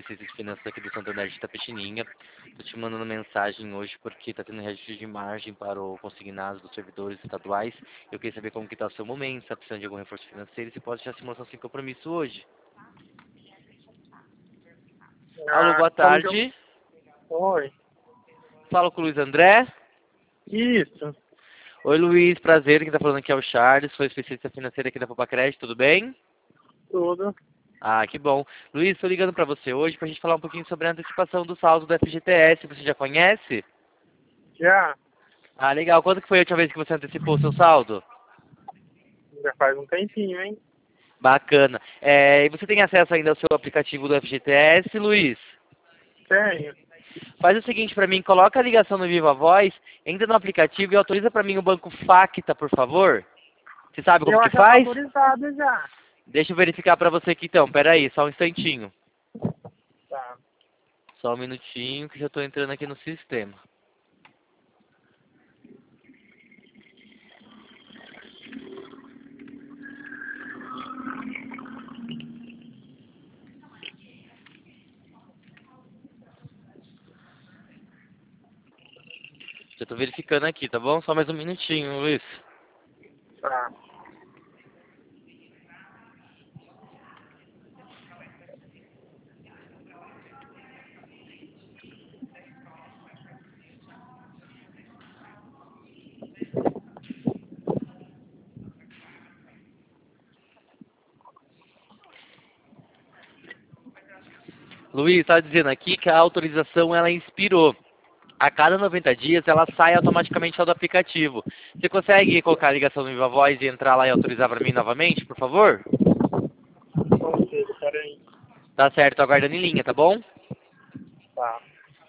especialista de finanças aqui do Santander de Itapetininga. Estou te mandando mensagem hoje porque está tendo reajuste de margem para o consignado dos servidores estaduais. Eu queria saber como que está o seu momento, se está precisando de algum reforço financeiro e se pode já simulação sem compromisso hoje. Alô, boa Como que eu... tarde. Oi. Falo com o Luiz André. Isso. Oi, Luiz, prazer. Quem está falando aqui é o Charles, sou especialista financeiro aqui da Popacred, tudo bem? Tudo. Ah, que bom. Luiz, estou ligando para você hoje para a gente falar um pouquinho sobre a antecipação do saldo do FGTS. Você já conhece? Já. Ah, legal. Quando que foi a última vez que você antecipou o seu saldo? Já faz um tempinho, hein? Bacana. E você tem acesso ainda ao seu aplicativo do FGTS, Luiz? Tenho. Faz o seguinte para mim, coloca a ligação no Viva Voz, entra no aplicativo e autoriza para mim o banco Facta, por favor. Você sabe como Eu que acho que tá faz? autorizado já. Deixa eu verificar para você aqui então. Pera aí, só um instantinho. Tá. Só um minutinho que já estou entrando aqui no sistema. Já estou verificando aqui, tá bom? Só mais um minutinho, Luiz. Tá. Luiz, está dizendo aqui que a autorização ela expirou. A cada 90 dias ela sai automaticamente do aplicativo. Você consegue colocar a ligação no Viva Voz e entrar lá e autorizar para mim novamente, por favor? Consigo, peraí. Tá certo, tô aguardando em linha, tá bom? Tá.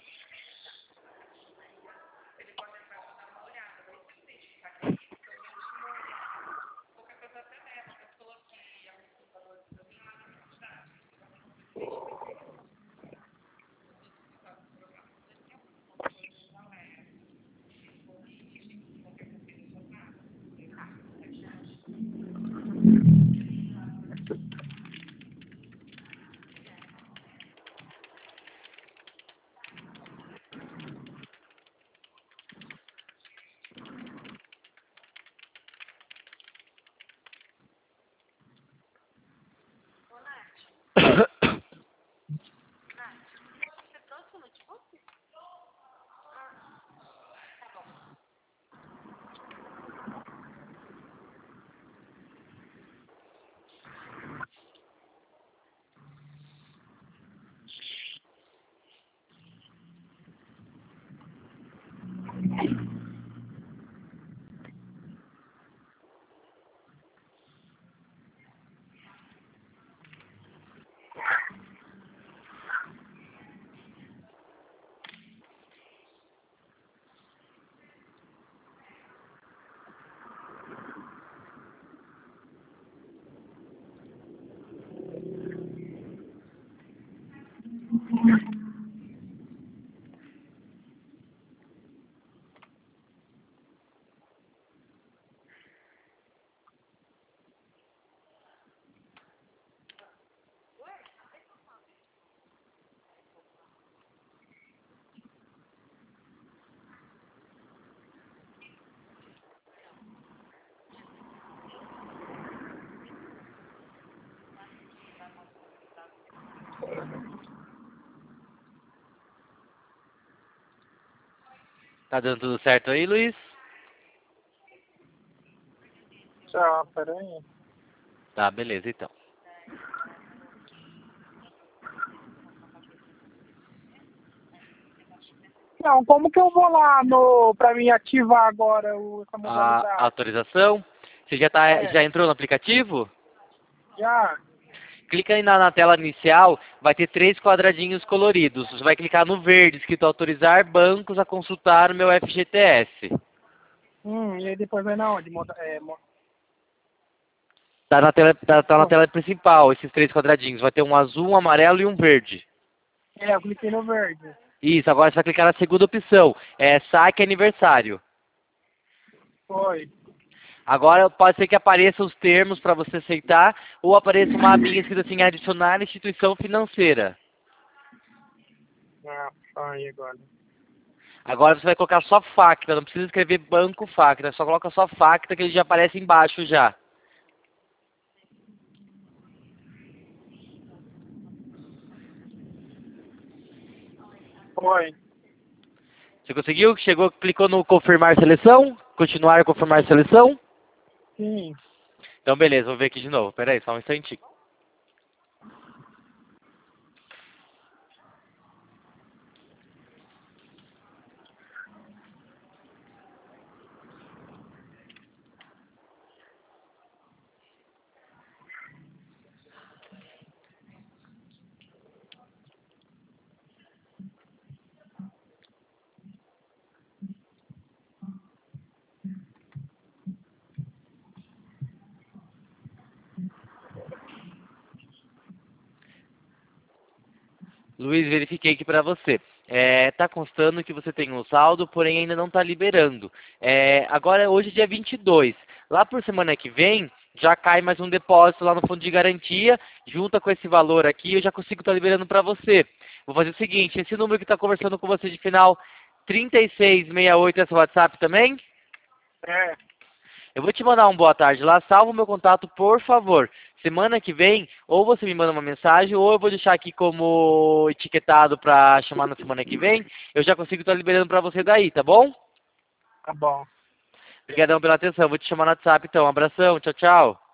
Tá dando tudo certo aí, Luiz? Tá, peraí. Tá, beleza então. Não, como que eu vou lá pra mim ativar agora essa A modalidade? autorização. Você já entrou no aplicativo? Já. Clica aí na tela inicial, vai ter 3 quadradinhos coloridos. Você vai clicar no verde, escrito autorizar bancos a consultar o meu FGTS. E aí depois vai na onde? Tá na tela principal, esses 3 quadradinhos. Vai ter um azul, um amarelo e um verde. Eu cliquei no verde. Isso, agora você vai clicar na segunda opção. Saque aniversário. Foi. Agora pode ser que apareça os termos para você aceitar ou apareça uma abinha escrita assim, adicionar instituição financeira. Ah, aí agora. Agora você vai colocar só Facta, não precisa escrever Banco Facta, só coloca só Facta que ele já aparece embaixo já. Foi. Você conseguiu? Chegou, clicou no confirmar seleção? Continuar confirmar seleção? Sim. Então beleza, vou ver aqui de novo. Pera aí, só um instantinho. Luiz, verifiquei aqui para você. Tá constando que você tem um saldo, porém ainda não está liberando. Agora, hoje é dia 22. Lá por semana que vem, já cai mais um depósito lá no fundo de garantia. Junta com esse valor aqui, eu já consigo estar liberando para você. Vou fazer o seguinte, esse número que está conversando com você de final 3668 é seu WhatsApp também? É. Eu vou te mandar um boa tarde lá, salva o meu contato, por favor. Semana que vem, ou você me manda uma mensagem, ou eu vou deixar aqui como etiquetado para chamar na semana que vem. Eu já consigo estar liberando para você daí, tá bom? Tá bom. Obrigadão pela atenção, vou te chamar no WhatsApp então. Um abração, tchau, tchau.